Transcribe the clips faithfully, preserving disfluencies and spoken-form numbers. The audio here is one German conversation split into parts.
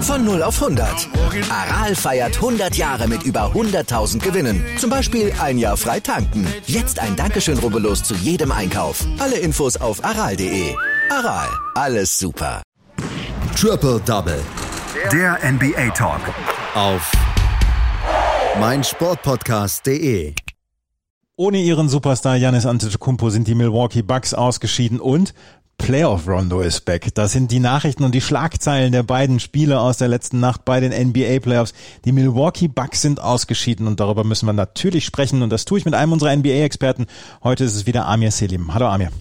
Von null auf hundert. Aral feiert hundert Jahre mit über hunderttausend Gewinnen. Zum Beispiel ein Jahr frei tanken. Jetzt ein Dankeschön, rubbellos zu jedem Einkauf. Alle Infos auf aral punkt de. Aral, alles super. Triple Double. Der N B A Talk. Auf meinsportpodcast punkt de. Ohne ihren Superstar Giannis Antetokounmpo sind die Milwaukee Bucks ausgeschieden und Playoff Rondo ist back. Das sind die Nachrichten und die Schlagzeilen der beiden Spiele aus der letzten Nacht bei den N B A Playoffs. Die Milwaukee Bucks sind ausgeschieden und darüber müssen wir natürlich sprechen und das tue ich mit einem unserer N B A-Experten. Heute ist es wieder Amir Selim. Hallo Amir.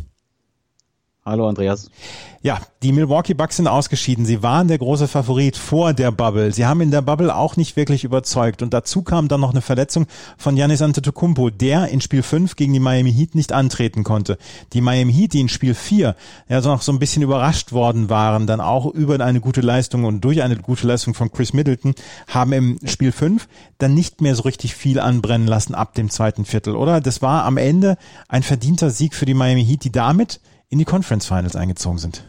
Hallo Andreas. Ja, die Milwaukee Bucks sind ausgeschieden. Sie waren der große Favorit vor der Bubble. Sie haben in der Bubble auch nicht wirklich überzeugt. Und dazu kam dann noch eine Verletzung von Giannis Antetokounmpo, der in Spiel fünf gegen die Miami Heat nicht antreten konnte. Die Miami Heat, die in Spiel vier ja so noch so ein bisschen überrascht worden waren, dann auch über eine gute Leistung und durch eine gute Leistung von Chris Middleton, haben im Spiel fünf dann nicht mehr so richtig viel anbrennen lassen ab dem zweiten Viertel, oder? Das war am Ende ein verdienter Sieg für die Miami Heat, die damit in die Conference Finals eingezogen sind.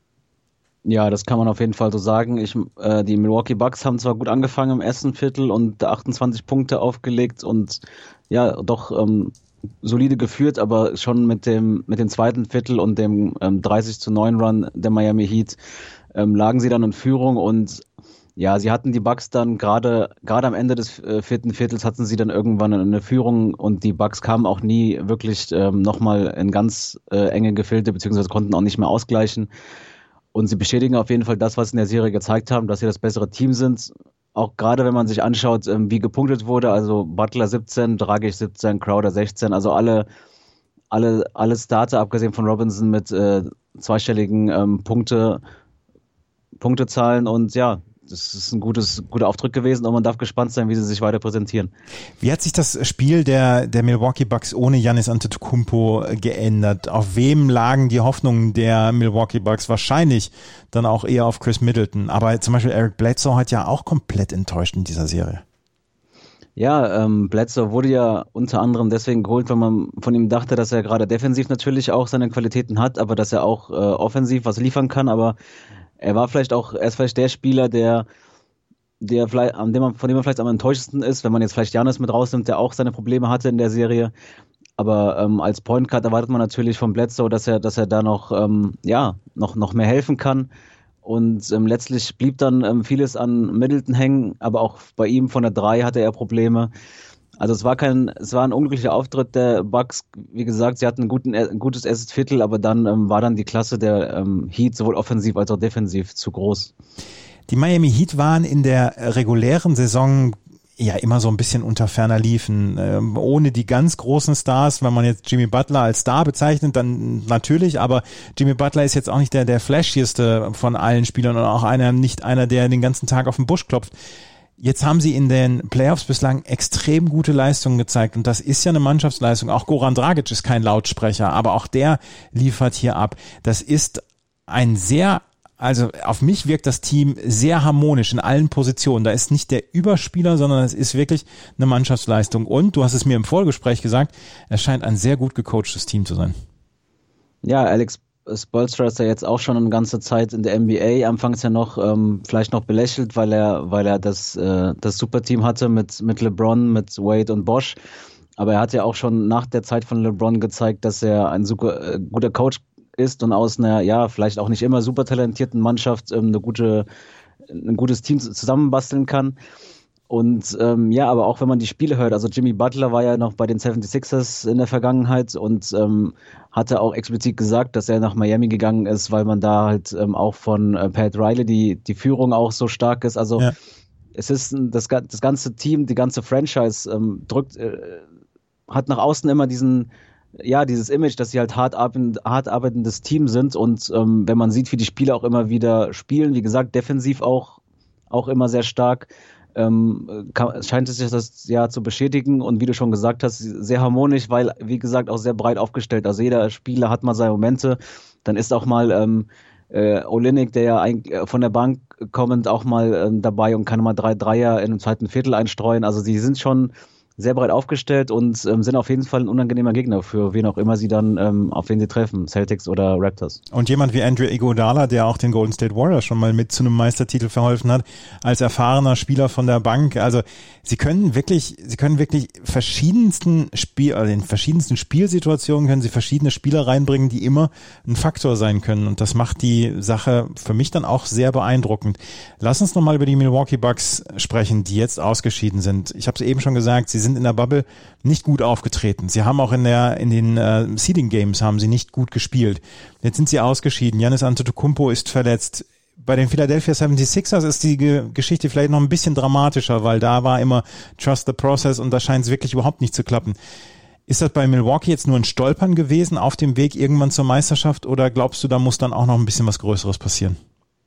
Ja, das kann man auf jeden Fall so sagen. Ich, äh, die Milwaukee Bucks haben zwar gut angefangen im ersten Viertel und achtundzwanzig Punkte aufgelegt und ja, doch ähm, solide geführt, aber schon mit dem mit dem zweiten Viertel und dem ähm, dreißig zu neun Run der Miami Heat ähm, lagen sie dann in Führung und ja, sie hatten die Bucks dann gerade gerade am Ende des äh, vierten Viertels hatten sie dann irgendwann eine Führung und die Bucks kamen auch nie wirklich ähm, nochmal in ganz äh, enge Gefilde, beziehungsweise konnten auch nicht mehr ausgleichen. Und sie bestätigen auf jeden Fall das, was sie in der Serie gezeigt haben, dass sie das bessere Team sind. Auch gerade wenn man sich anschaut, ähm, wie gepunktet wurde, also Butler siebzehn, Dragic siebzehn, Crowder sechzehn, also alle alle alle Starter, abgesehen von Robinson, mit äh, zweistelligen ähm, Punkte Punktezahlen und ja, das ist ein gutes, guter Auftritt gewesen und man darf gespannt sein, wie sie sich weiter präsentieren. Wie hat sich das Spiel der, der Milwaukee Bucks ohne Giannis Antetokounmpo geändert? Auf wem lagen die Hoffnungen der Milwaukee Bucks? Wahrscheinlich dann auch eher auf Chris Middleton. Aber zum Beispiel Eric Bledsoe hat ja auch komplett enttäuscht in dieser Serie. Ja, ähm, Bledsoe wurde ja unter anderem deswegen geholt, weil man von ihm dachte, dass er gerade defensiv natürlich auch seine Qualitäten hat, aber dass er auch äh, offensiv was liefern kann, aber er war vielleicht auch, er ist vielleicht der Spieler, der, der vielleicht, an dem man, von dem man vielleicht am enttäuschendsten ist, wenn man jetzt vielleicht Giannis mit rausnimmt, der auch seine Probleme hatte in der Serie. Aber ähm, als Point Guard erwartet man natürlich von Bledsoe, dass er, dass er da noch, ähm, ja, noch, noch mehr helfen kann. Und ähm, letztlich blieb dann ähm, vieles an Middleton hängen, aber auch bei ihm von der drei hatte er Probleme. Also es war kein, es war ein unglücklicher Auftritt der Bucks. Wie gesagt, sie hatten einen guten, ein gutes erstes Viertel, aber dann ähm, war dann die Klasse der ähm, Heat sowohl offensiv als auch defensiv zu groß. Die Miami Heat waren in der regulären Saison ja immer so ein bisschen unter ferner Liefen, ähm, ohne die ganz großen Stars. Wenn man jetzt Jimmy Butler als Star bezeichnet, dann natürlich, aber Jimmy Butler ist jetzt auch nicht der, der flashieste von allen Spielern und auch einer, nicht einer, der den ganzen Tag auf den Busch klopft. Jetzt haben sie in den Playoffs bislang extrem gute Leistungen gezeigt und das ist ja eine Mannschaftsleistung. Auch Goran Dragic ist kein Lautsprecher, aber auch der liefert hier ab. Das ist ein sehr, also auf mich wirkt das Team sehr harmonisch in allen Positionen. Da ist nicht der Überspieler, sondern es ist wirklich eine Mannschaftsleistung. Und du hast es mir im Vorgespräch gesagt, es scheint ein sehr gut gecoachtes Team zu sein. Ja, Alex Spoelstra ist ja jetzt auch schon eine ganze Zeit in der N B A, anfangs ja noch ähm, vielleicht noch belächelt, weil er weil er das äh, das Superteam hatte mit mit LeBron, mit Wade und Bosch, aber er hat ja auch schon nach der Zeit von LeBron gezeigt, dass er ein super äh, guter Coach ist und aus einer ja vielleicht auch nicht immer super talentierten Mannschaft ähm, eine gute ein gutes Team zusammenbasteln kann. Und ähm, ja, aber auch wenn man die Spiele hört, also Jimmy Butler war ja noch bei den seventy-sixers in der Vergangenheit und ähm, hatte auch explizit gesagt, dass er nach Miami gegangen ist, weil man da halt ähm, auch von äh, Pat Riley die die Führung auch so stark ist. Also ja. Es ist das, das ganze Team, die ganze Franchise ähm, drückt, äh, hat nach außen immer diesen ja, dieses Image, dass sie halt hart, arbeitend, hart arbeitendes Team sind und ähm, wenn man sieht, wie die Spieler auch immer wieder spielen, wie gesagt, defensiv auch auch immer sehr stark. Ähm, kann, scheint es sich das ja zu bestätigen und wie du schon gesagt hast, sehr harmonisch, weil, wie gesagt, auch sehr breit aufgestellt. Also jeder Spieler hat mal seine Momente, dann ist auch mal ähm, äh, Olynyk, der ja eigentlich von der Bank kommend auch mal ähm, dabei und kann mal drei Dreier in einem zweiten Viertel einstreuen. Also die sind schon sehr breit aufgestellt und ähm, sind auf jeden Fall ein unangenehmer Gegner für wen auch immer sie dann, ähm, auf wen sie treffen, Celtics oder Raptors. Und jemand wie Andre Iguodala, der auch den Golden State Warriors schon mal mit zu einem Meistertitel verholfen hat, als erfahrener Spieler von der Bank. Also sie können wirklich, sie können wirklich verschiedensten Spiel, also in verschiedensten Spielsituationen können sie verschiedene Spieler reinbringen, die immer ein Faktor sein können. Und das macht die Sache für mich dann auch sehr beeindruckend. Lass uns nochmal über die Milwaukee Bucks sprechen, die jetzt ausgeschieden sind. Ich habe es eben schon gesagt, sie sind in der Bubble nicht gut aufgetreten. Sie haben auch in der in den äh, Seeding Games haben sie nicht gut gespielt. Jetzt sind sie ausgeschieden. Giannis Antetokounmpo ist verletzt. Bei den Philadelphia seventy-sixers ist die Ge- Geschichte vielleicht noch ein bisschen dramatischer, weil da war immer Trust the Process und da scheint es wirklich überhaupt nicht zu klappen. Ist das bei Milwaukee jetzt nur ein Stolpern gewesen auf dem Weg irgendwann zur Meisterschaft oder glaubst du, da muss dann auch noch ein bisschen was Größeres passieren?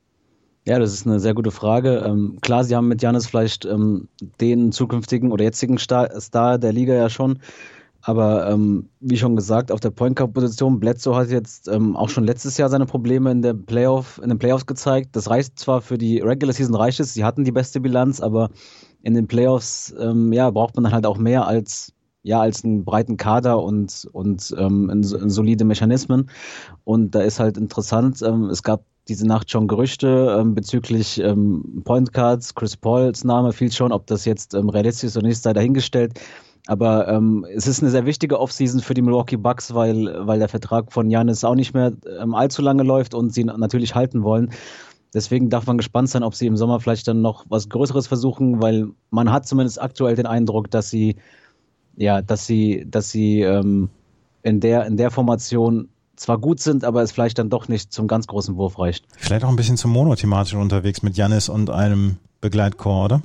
Ja, das ist eine sehr gute Frage. Ähm, klar, sie haben mit Giannis vielleicht ähm, den zukünftigen oder jetzigen Star, Star der Liga ja schon. Aber ähm, wie schon gesagt, auf der Point Guard Position, Bledsoe hat jetzt ähm, auch schon letztes Jahr seine Probleme in der Playoff, in den Playoffs gezeigt. Das reicht zwar für die Regular Season, reicht es, sie hatten die beste Bilanz, aber in den Playoffs ähm, ja, braucht man dann halt auch mehr als ja als einen breiten Kader und und ähm, in, in solide Mechanismen. Und da ist halt interessant, ähm, es gab diese Nacht schon Gerüchte ähm, bezüglich ähm, Point Guards, Chris Pauls Name fiel schon, ob das jetzt ähm, realistisch ist oder nicht, sei dahingestellt. Aber ähm, es ist eine sehr wichtige Offseason für die Milwaukee Bucks, weil weil der Vertrag von Giannis auch nicht mehr ähm, allzu lange läuft und sie natürlich halten wollen. Deswegen darf man gespannt sein, ob sie im Sommer vielleicht dann noch was Größeres versuchen, weil man hat zumindest aktuell den Eindruck, dass sie ja, dass sie, dass sie ähm, in der in der Formation zwar gut sind, aber es vielleicht dann doch nicht zum ganz großen Wurf reicht. Vielleicht auch ein bisschen zum monothematisch unterwegs mit Giannis und einem Begleitchor, oder?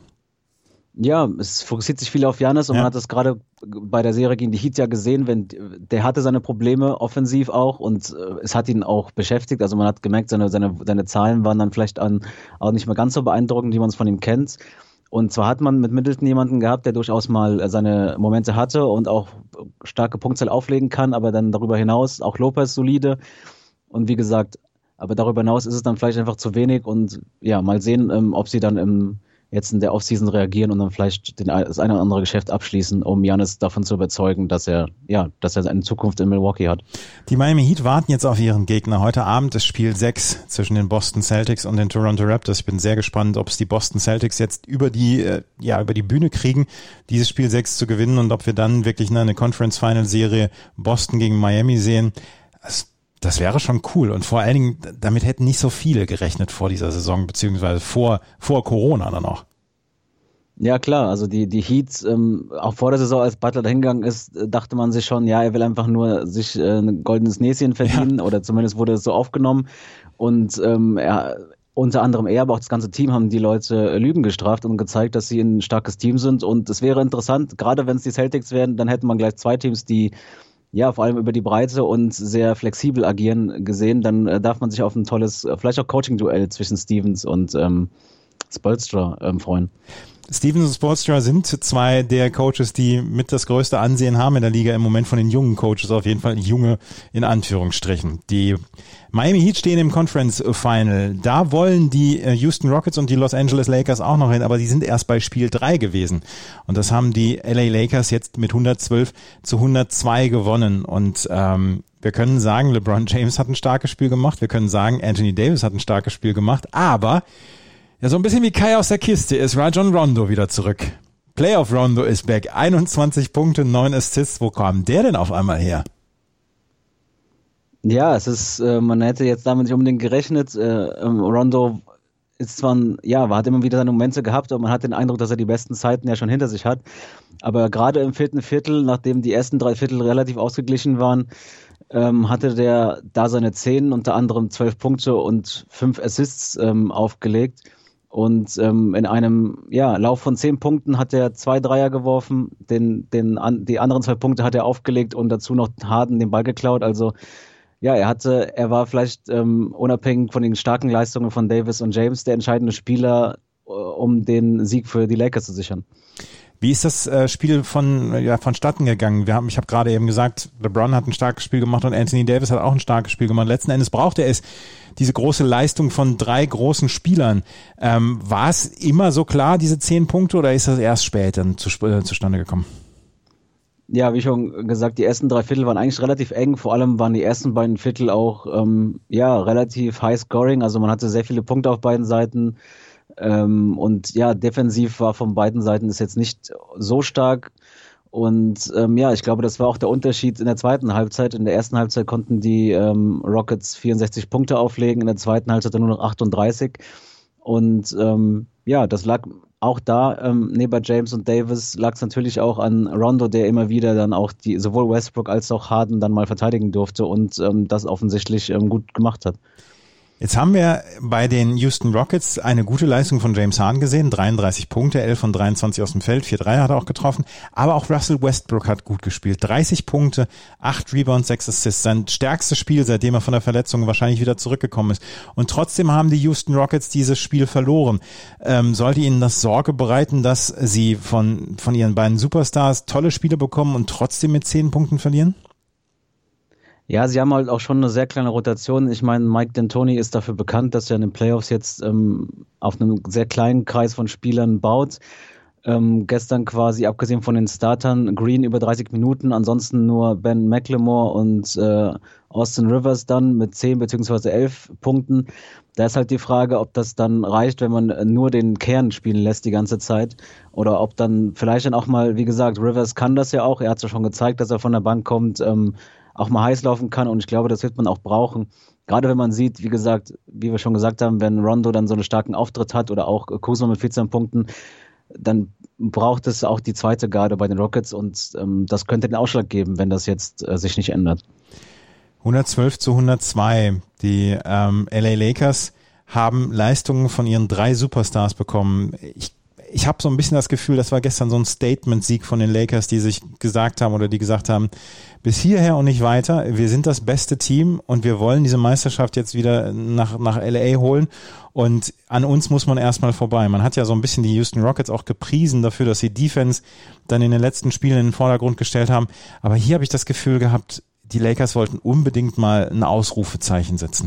Ja, es fokussiert sich viel auf Giannis und ja. Man hat das gerade bei der Serie gegen die Heat ja gesehen, wenn der hatte seine Probleme offensiv auch und äh, es hat ihn auch beschäftigt. Also man hat gemerkt, seine seine seine Zahlen waren dann vielleicht an, auch nicht mehr ganz so beeindruckend, wie man es von ihm kennt. Und zwar hat man mit Middleton jemanden gehabt, der durchaus mal seine Momente hatte und auch starke Punktzahl auflegen kann, aber dann darüber hinaus auch Lopez solide. Und wie gesagt, aber darüber hinaus ist es dann vielleicht einfach zu wenig und ja, mal sehen, ähm, ob sie dann im, jetzt in der Offseason reagieren und dann vielleicht den, das eine oder andere Geschäft abschließen, um Giannis davon zu überzeugen, dass er, ja, dass er eine Zukunft in Milwaukee hat. Die Miami Heat warten jetzt auf ihren Gegner. Heute Abend ist Spiel sechs zwischen den Boston Celtics und den Toronto Raptors. Ich bin sehr gespannt, ob es die Boston Celtics jetzt über die, ja, über die Bühne kriegen, dieses Spiel sechs zu gewinnen und ob wir dann wirklich eine Conference Final Serie Boston gegen Miami sehen. Das, das wäre schon cool und vor allen Dingen, damit hätten nicht so viele gerechnet vor dieser Saison, beziehungsweise vor, vor Corona dann auch. Ja klar, also die die Heat, ähm, auch vor der Saison, als Butler dahingegangen ist, dachte man sich schon, ja, er will einfach nur sich äh, ein goldenes Näschen verdienen, ja. Oder zumindest wurde es so aufgenommen und ähm, er, unter anderem er, aber auch das ganze Team haben die Leute Lügen gestraft und gezeigt, dass sie ein starkes Team sind und es wäre interessant, gerade wenn es die Celtics wären, dann hätte man gleich zwei Teams, die ja vor allem über die Breite und sehr flexibel agieren gesehen, dann äh, darf man sich auf ein tolles, vielleicht auch Coaching-Duell zwischen Stevens und ähm, Spoelstra ähm, freuen. Stevens und Spoelstra sind zwei der Coaches, die mit das größte Ansehen haben in der Liga im Moment von den jungen Coaches, auf jeden Fall junge in Anführungsstrichen. Die Miami Heat stehen im Conference Final. Da wollen die Houston Rockets und die Los Angeles Lakers auch noch hin, aber die sind erst bei Spiel drei gewesen. Und das haben die L A Lakers jetzt mit hundertzwölf zu hundertzwei gewonnen. Und ähm, wir können sagen, LeBron James hat ein starkes Spiel gemacht. Wir können sagen, Anthony Davis hat ein starkes Spiel gemacht. Aber ja, so ein bisschen wie Kai aus der Kiste ist Rajon Rondo wieder zurück. Playoff Rondo ist back. einundzwanzig Punkte, neun Assists. Wo kam der denn auf einmal her? Ja, es ist, äh, man hätte jetzt damit nicht unbedingt gerechnet. Äh, ähm, Rondo ist zwar, ein, ja, hat immer wieder seine Momente gehabt, aber man hat den Eindruck, dass er die besten Zeiten ja schon hinter sich hat. Aber gerade im vierten Viertel, nachdem die ersten drei Viertel relativ ausgeglichen waren, ähm, hatte der da seine zehn, unter anderem zwölf Punkte und fünf Assists ähm, aufgelegt. Und ähm, in einem ja, Lauf von zehn Punkten hat er zwei Dreier geworfen, den, den, an, die anderen zwei Punkte hat er aufgelegt und dazu noch Harden den Ball geklaut. Also ja, er hatte, er war vielleicht ähm, unabhängig von den starken Leistungen von Davis und James der entscheidende Spieler, um den Sieg für die Lakers zu sichern. Wie ist das äh, Spiel von ja vonstatten gegangen? Wir haben, ich habe gerade eben gesagt, LeBron hat ein starkes Spiel gemacht und Anthony Davis hat auch ein starkes Spiel gemacht. Letzten Endes brauchte er es, diese große Leistung von drei großen Spielern. Ähm, war es immer so klar, diese zehn Punkte, oder ist das erst später zu, äh, zustande gekommen? Ja, wie schon gesagt, die ersten drei Viertel waren eigentlich relativ eng. Vor allem waren die ersten beiden Viertel auch ähm, ja relativ high scoring. Also man hatte sehr viele Punkte auf beiden Seiten. Ähm, und ja, defensiv war von beiden Seiten ist jetzt nicht so stark. Und ähm, ja, ich glaube, das war auch der Unterschied in der zweiten Halbzeit. In der ersten Halbzeit konnten die ähm, Rockets vierundsechzig Punkte auflegen, in der zweiten Halbzeit nur noch achtunddreißig. Und ähm, ja, das lag auch da, ähm, neben James und Davis, lag es natürlich auch an Rondo, der immer wieder dann auch die sowohl Westbrook als auch Harden dann mal verteidigen durfte und ähm, das offensichtlich ähm, gut gemacht hat. Jetzt haben wir bei den Houston Rockets eine gute Leistung von James Harden gesehen, dreiunddreißig Punkte, elf von dreiundzwanzig aus dem Feld, vier Dreier hat er auch getroffen, aber auch Russell Westbrook hat gut gespielt, dreißig Punkte, acht Rebounds, sechs Assists, sein stärkstes Spiel, seitdem er von der Verletzung wahrscheinlich wieder zurückgekommen ist. Und trotzdem haben die Houston Rockets dieses Spiel verloren. Ähm, sollte Ihnen das Sorge bereiten, dass Sie von, von Ihren beiden Superstars tolle Spiele bekommen und trotzdem mit zehn Punkten verlieren? Ja, sie haben halt auch schon eine sehr kleine Rotation. Ich meine, Mike D'Antoni ist dafür bekannt, dass er in den Playoffs jetzt ähm, auf einem sehr kleinen Kreis von Spielern baut. Ähm, gestern quasi, abgesehen von den Startern, Green über dreißig Minuten, ansonsten nur Ben McLemore und äh, Austin Rivers dann mit zehn beziehungsweise elf Punkten. Da ist halt die Frage, ob das dann reicht, wenn man nur den Kern spielen lässt die ganze Zeit oder ob dann vielleicht dann auch mal, wie gesagt, Rivers kann das ja auch, er hat es ja schon gezeigt, dass er von der Bank kommt, ähm, auch mal heiß laufen kann und ich glaube, das wird man auch brauchen. Gerade wenn man sieht, wie gesagt, wie wir schon gesagt haben, wenn Rondo dann so einen starken Auftritt hat oder auch Kuzma mit vierzehn Punkten, dann braucht es auch die zweite Garde bei den Rockets und ähm, das könnte den Ausschlag geben, wenn das jetzt äh, sich nicht ändert. hundertzwölf zu hundertzwei. Die ähm, L A Lakers haben Leistungen von ihren drei Superstars bekommen. Ich Ich habe so ein bisschen das Gefühl, das war gestern so ein Statement-Sieg von den Lakers, die sich gesagt haben oder die gesagt haben, bis hierher und nicht weiter, wir sind das beste Team und wir wollen diese Meisterschaft jetzt wieder nach, nach L A holen und an uns muss man erstmal vorbei. Man hat ja so ein bisschen die Houston Rockets auch gepriesen dafür, dass sie Defense dann in den letzten Spielen in den Vordergrund gestellt haben, aber hier habe ich das Gefühl gehabt, die Lakers wollten unbedingt mal ein Ausrufezeichen setzen.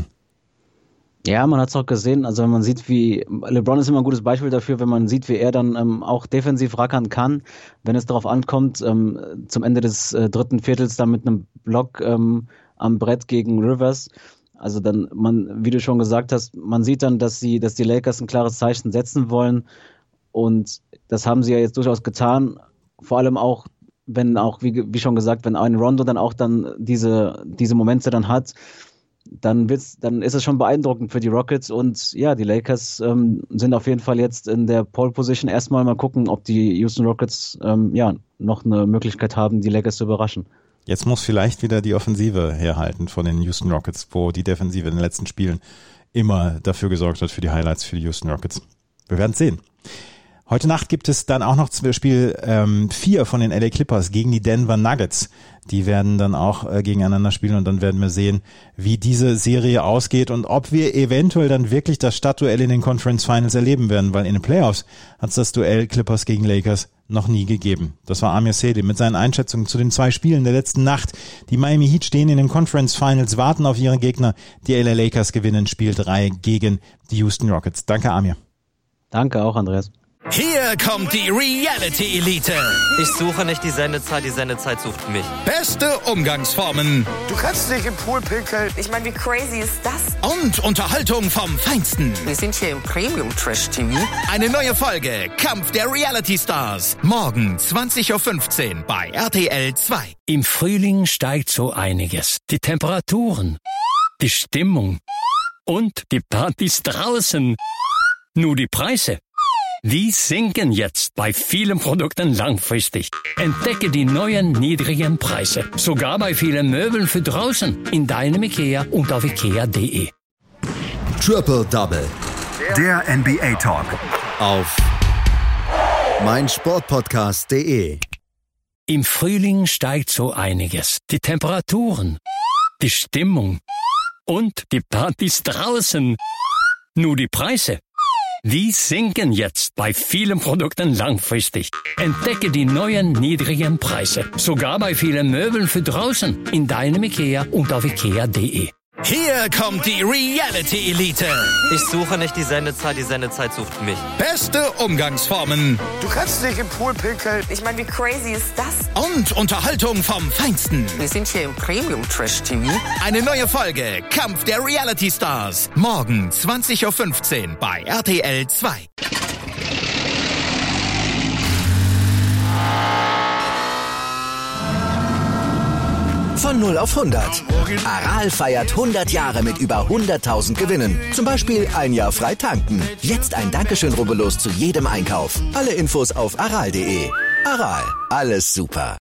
Ja, man hat es auch gesehen, also wenn man sieht, wie LeBron ist immer ein gutes Beispiel dafür, wenn man sieht, wie er dann ähm, auch defensiv rackern kann, wenn es darauf ankommt, ähm, zum Ende des äh, dritten Viertels dann mit einem Block ähm, am Brett gegen Rivers. Also dann, man, wie du schon gesagt hast, man sieht dann, dass sie, dass die Lakers ein klares Zeichen setzen wollen und das haben sie ja jetzt durchaus getan, vor allem auch, wenn auch, wie, wie schon gesagt, wenn ein Rondo dann auch dann diese, diese Momente dann hat, dann wird's, dann ist es schon beeindruckend für die Rockets und ja, die Lakers ähm, sind auf jeden Fall jetzt in der Pole Position. Erstmal mal gucken, ob die Houston Rockets ähm, ja noch eine Möglichkeit haben, die Lakers zu überraschen. Jetzt muss vielleicht wieder die Offensive herhalten von den Houston Rockets, wo die Defensive in den letzten Spielen immer dafür gesorgt hat für die Highlights für die Houston Rockets. Wir werden es sehen. Heute Nacht gibt es dann auch noch Spiel ähm, vier von den L A Clippers gegen die Denver Nuggets. Die werden dann auch äh, gegeneinander spielen und dann werden wir sehen, wie diese Serie ausgeht und ob wir eventuell dann wirklich das Stadtduell in den Conference Finals erleben werden, weil in den Playoffs hat es das Duell Clippers gegen Lakers noch nie gegeben. Das war Amir Selim mit seinen Einschätzungen zu den zwei Spielen der letzten Nacht. Die Miami Heat stehen in den Conference Finals, warten auf ihre Gegner. Die L A Lakers gewinnen Spiel drei gegen die Houston Rockets. Danke, Amir. Danke auch, Andreas. Hier kommt die Reality-Elite. Ich suche nicht die Sendezeit, die Sendezeit sucht mich. Beste Umgangsformen. Du kannst nicht im Pool pinkeln. Ich meine, wie crazy ist das? Und Unterhaltung vom Feinsten. Wir sind hier im Premium-Trash-T V. Eine neue Folge Kampf der Reality-Stars. Morgen zwanzig Uhr fünfzehn bei R T L zwei. Im Frühling steigt so einiges. Die Temperaturen, die Stimmung und die Partys draußen. Nur die Preise. Die sinken jetzt bei vielen Produkten langfristig. Entdecke die neuen niedrigen Preise. Sogar bei vielen Möbeln für draußen. In deinem IKEA und auf ikea punkt de. Triple Double. Der N B A Talk. Auf meinsportpodcast punkt de. Im Frühling steigt so einiges. Die Temperaturen, die Stimmung und die Partys draußen. Nur die Preise. Die sinken jetzt bei vielen Produkten langfristig. Entdecke die neuen niedrigen Preise. Sogar bei vielen Möbeln für draußen. In deinem IKEA und auf ikea punkt de. Hier kommt die Reality Elite. Ich suche nicht die Sendezeit, die Sendezeit sucht mich. Beste Umgangsformen. Du kannst dich im Pool pinkeln. Ich meine, wie crazy ist das? Und Unterhaltung vom Feinsten. Wir sind hier im Premium-Trash-T V. Eine neue Folge Kampf der Reality Stars. Morgen zwanzig Uhr fünfzehn bei R T L zwei. Von null auf hundert. Aral feiert hundert Jahre mit über hunderttausend Gewinnen. Zum Beispiel ein Jahr frei tanken. Jetzt ein Dankeschön, rubbellos zu jedem Einkauf. Alle Infos auf aral punkt de. Aral, alles super.